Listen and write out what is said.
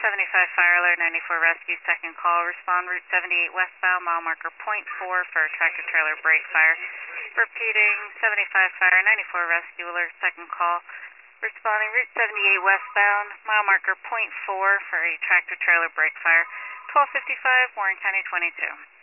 75 Fire Alert 94 Rescue, second call. Respond Route 78 westbound, mile marker .4 for tractor trailer brake fire. Repeating, 75 Fire 94 Rescue Alert, second call. Responding Route 78 westbound, mile marker .4 for a tractor trailer brake fire. 1255, Warren County 22.